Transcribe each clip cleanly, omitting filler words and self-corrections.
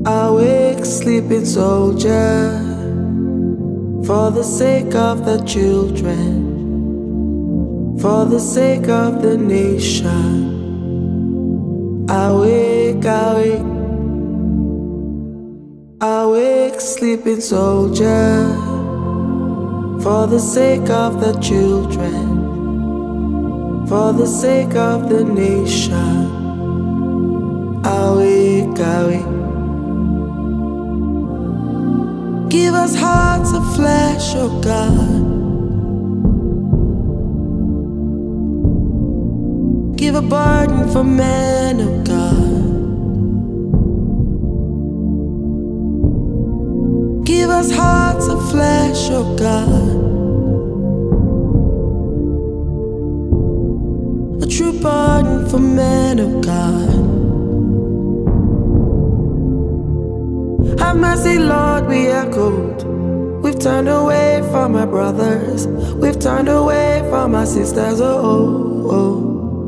Awake, sleeping soldier, for the sake of the children, for the sake of the nation. Awake, awake, awake, sleeping soldier, for the sake of the children, for the sake of the nation. Awake, awake. Give us hearts of flesh, oh God. Give a burden for men, oh God. Give us hearts of flesh, oh God. A true burden for men, oh God. Have mercy, Lord, we are cold. We've turned away from our brothers. We've turned away from our sisters, oh, oh.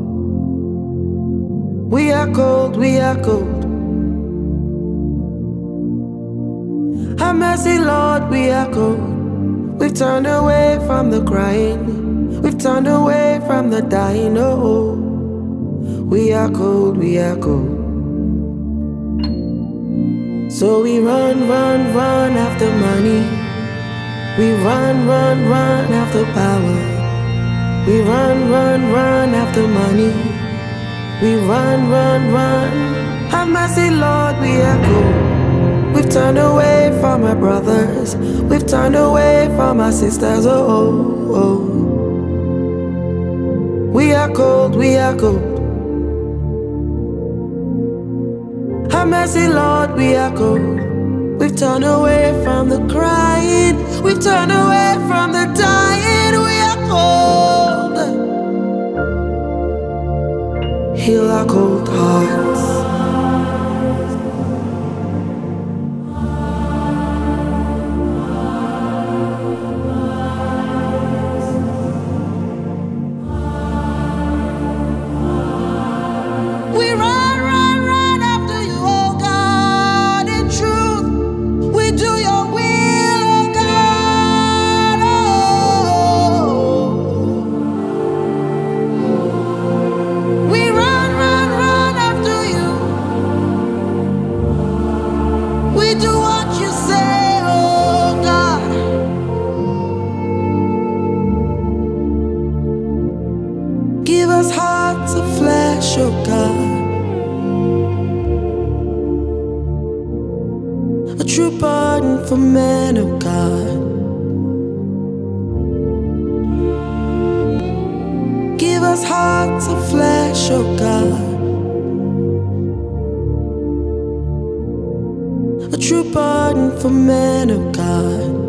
We are cold, we are cold. Have mercy, Lord, we are cold. We've turned away from the crying. We've turned away from the dying, oh. We are cold, we are cold. So we run, run, run after money. We run, run, run after power. We run, run, run after money. We run, run, run. Have mercy, Lord, we are cold. We've turned away from our brothers. We've turned away from our sisters, oh, oh, oh. We are cold, we are cold. Have mercy, Lord, we are cold. We've turned away from the crying. We've turned away from the dying. We are cold. Heal our cold hearts. Give us hearts of flesh, oh God. A true pardon for men, oh God. Give us hearts of flesh, oh God. A true pardon for men, oh God.